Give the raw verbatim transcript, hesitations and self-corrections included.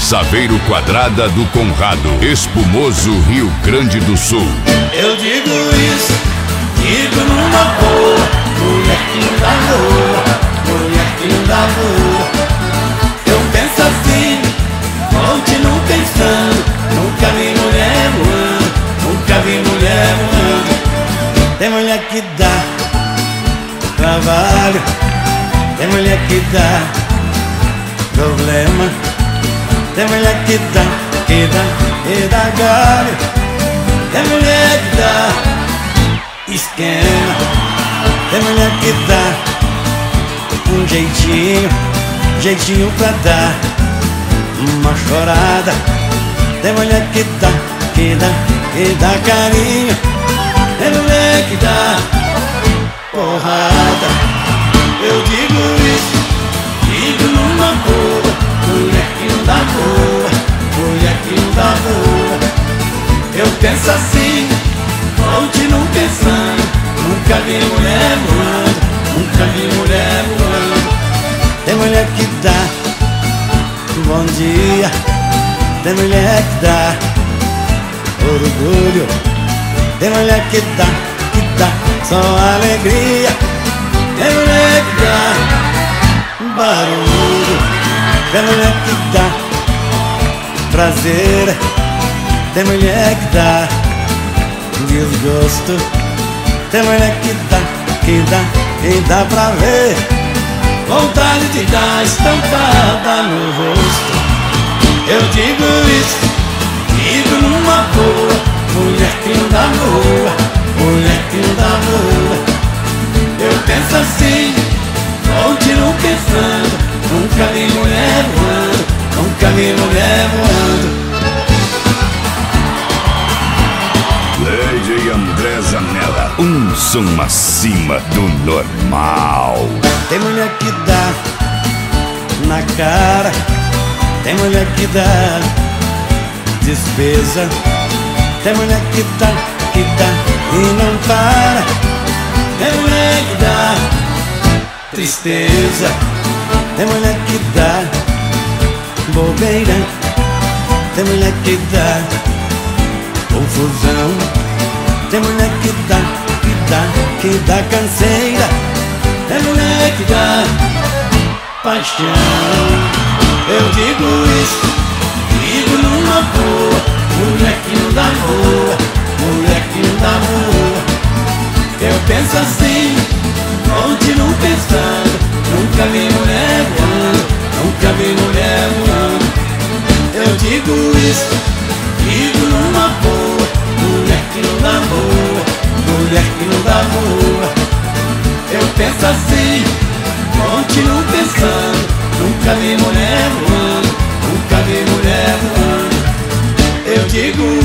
Saveiro Quadrada do Conrado, Espumoso, Rio Grande do Sul. Eu digo isso, digo numa boa, mulher que não dá boa, mulher que não dá boa. Eu penso assim, continuo pensando, nunca vi mulher voando, nunca vi mulher voando. Tem mulher que dá trabalho, tem mulher que dá problema, tem mulher que dá, que dá, que dá galho, tem mulher que dá esquema, tem mulher que dá um jeitinho, jeitinho pra dar uma chorada, tem mulher que dá, que dá, que dá carinho, tem mulher que dá porrada. Eu digo isso, digo numa boa, mulher que não dá boa, mulher que não dá boa. Eu penso assim, continuo pensando, nunca vi mulher voando, nunca vi mulher voando. Tem mulher que dá bom dia, tem mulher que dá orgulho, tem mulher que dá, que dá só alegria, tem mulher que dá barulho, tem mulher que dá prazer, tem mulher que dá desgosto, tem mulher que dá, que dá, que dá pra ver vontade de dar estampada no rosto. Eu digo isso, digo numa boa, mulher que não dá boa, mulher que não dá boa. Eu penso assim, continuo pensando, nunca vi mulher voando, nunca vi mulher voando. Lady André Zanella, um som acima do normal. Tem mulher que dá na cara, tem mulher que dá despesa, tem mulher que dá, que dá e não para, tem mulher que dá tristeza, tem mulher que dá bobeira, tem mulher que dá confusão, tem mulher que dá, que dá, que dá canseira, tem mulher que dá paixão. Eu digo isso, digo numa boa, mulher que não dá boa, mulher que não dá boa. Eu penso assim, continuo pensando, nunca vi mulher voando, nunca vi mulher voando. Eu digo isso, digo numa boa, mulher que não dá boa, mulher que não dá boa. Eu penso assim, continuo pensando, nunca vi mulher voando, nunca vi mulher voando. Eu digo